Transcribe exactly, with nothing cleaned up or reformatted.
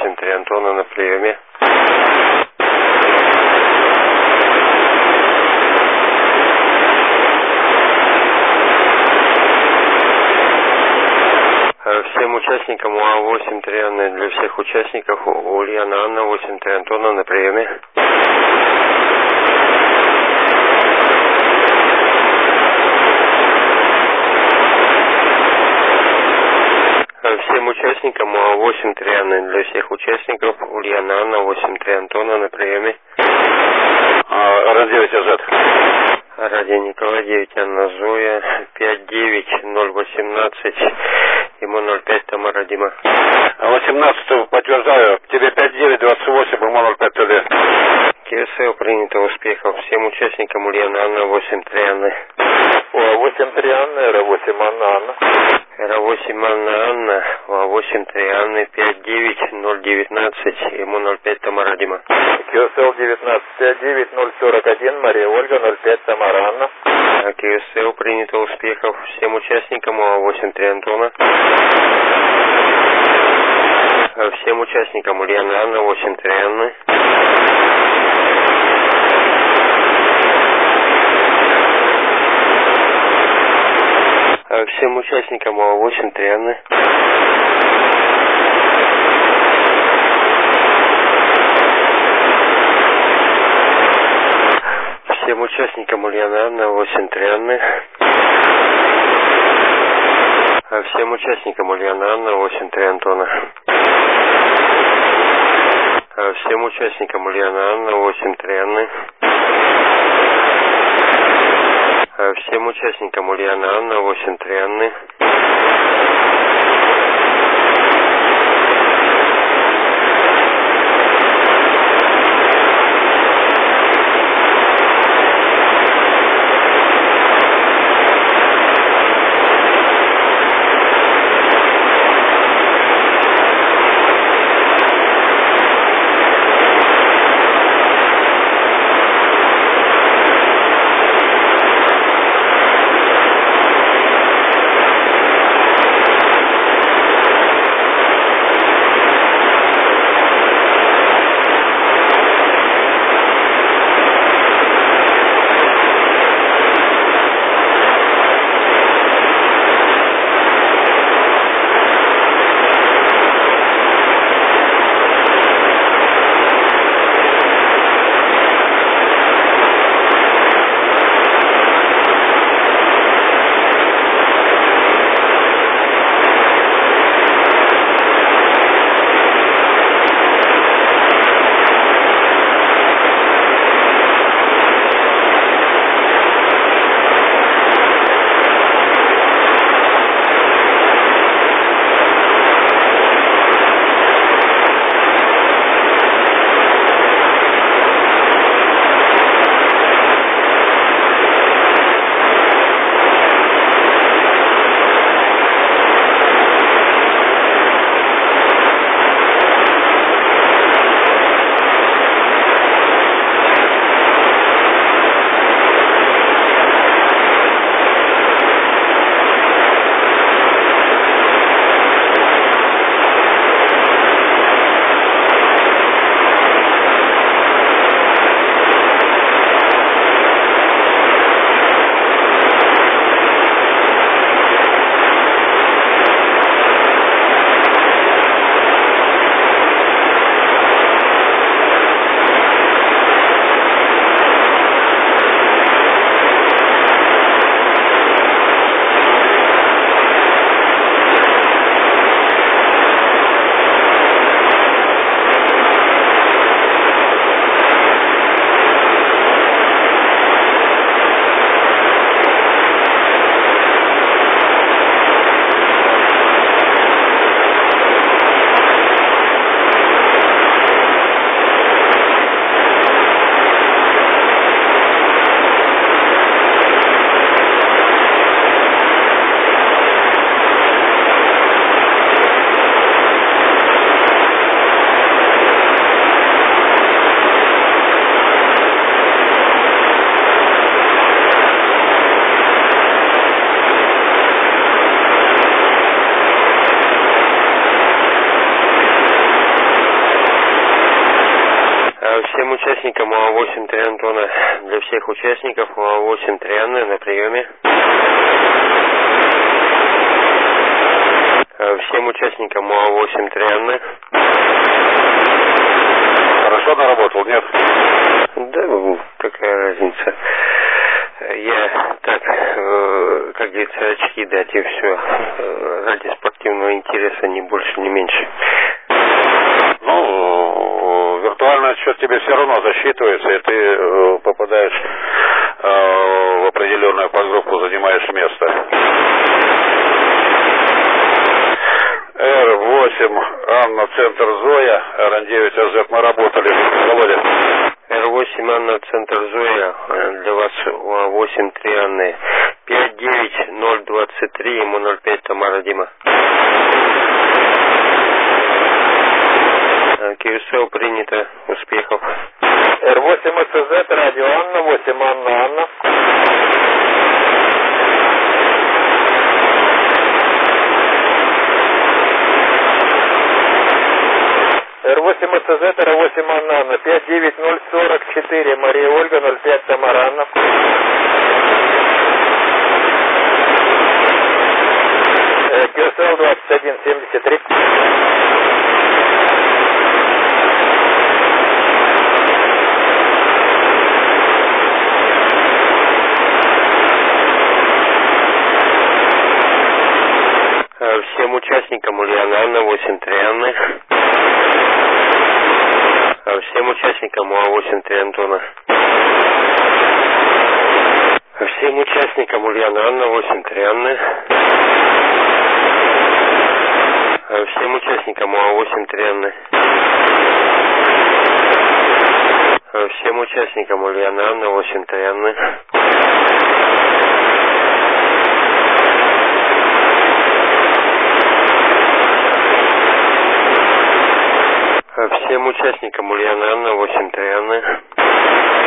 восемь три Антона на приеме. Всем участникам УА восемь три Анны, для всех участников Ульяна Анна восемь три Антона на приеме. Всем участникам УА восемь три Анны, для всех участников Ульяна Анна восемь три Антона на приеме. А, радио Зет. Радио Николай девять Анна Зоя пять девять ноль восемнадцать ему ноль пять Тамара Дима. восемнадцатого подтверждаю, тебе пять девять двадцать восемь ему ноль пять ТД. КСЛ принято, успехов всем участникам Ульяна Анна восемь три Анны. восемь три Анна, Р восемь Анна Анна. Р восемь Анна Анна, восемь три Анны пять девять ноль девятнадцать ему ноль пять Тамара Дима. КСЛ девятнадцать пять девять ноль сорок один Мария Ольга ноль пять Тамара Анна. КСЛ принято, успехов всем участникам УА восемь три Антона. Всем участникам Ульяна Анна восемь три Анны. Всем участникам УА восемь три Анны. Всем участникам Ульяна Анна восемь три Анны. Всем участникам Ульяна Анна восемь три Антона. Всем участникам Ульяна Анна восемь три Анны. Всем участникам Ульяна Анна восемь три Анны. Всем участникам УА восемь три Антона. Для всех участников УА восемь три Анны на приеме. Всем участникам УА восемь три Анны. Хорошо наработал, нет? Да, какая разница. Я так, э, как говорится, очки дать и все. Ради спортивного интереса, ни больше, ни меньше. Ну, виртуальный отсчет тебе все равно засчитывается, и ты э, попадаешь э, в определенную подгруппу, занимаешь место. Эр восемь, Анна, центр Зоя, Р девять, АЗ, мы работали. Володя. Р восемь, Анна, центр Зоя, для вас УА восемь три Анны. пять девять ноль двадцать три, ему ноль пять, Тамара, Дима. КСЛ принято, успехов. Р восемь, СЗ, радио Анна, восемь, Анна, Анна. Р восемь, СЗ, Р восемь, Анна, Анна, пять девять ноль сорок четыре, Мария Ольга, ноль пять, Тамара, Анна. КСЛ двадцать один семьдесят три. Всем участникам Ульяна Анна, восемь три Анны. Всем участникам УА восемь три Антона. Всем участникам Ульяна Анна, восемь три Анны. Всем участникам УА восемь три Анны. Всем участникам Ульяна Анна, восемь три Анны. Всем участникам Ульяна Анна, восемь три Анны.